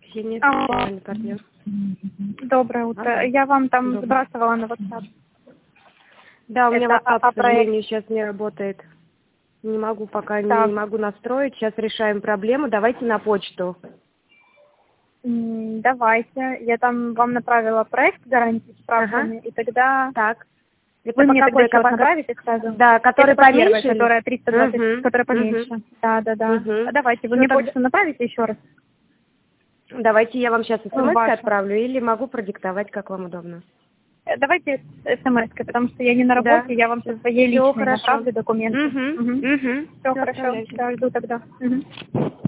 Ксения, Алло. социальный партнер. Доброе утро. Алло. Я вам там Доброе. сбрасывала на WhatsApp. Да, у меня Это WhatsApp, к проект. сожалению, сейчас не работает. Не могу пока, Так. не могу настроить. Сейчас решаем проблему. Давайте на почту. Давайте. Я там вам направила проект гарантии с правками, и тогда Так. Это вы по мне тогда какой, еще раз направите сразу. Да, который Это по первой, поменьше? которая 320, Мгм. которая поменьше. Да. Мгм. Давайте, вы Ну, мне тогда- почту направите еще раз. Давайте я вам сейчас смс Вашу. отправлю или могу продиктовать, как вам удобно. Давайте смс-кой, потому что я не на Да. работе, я вам со своей Всё личной хорошо. направлю документы. Все Все хорошо. Да, жду тогда.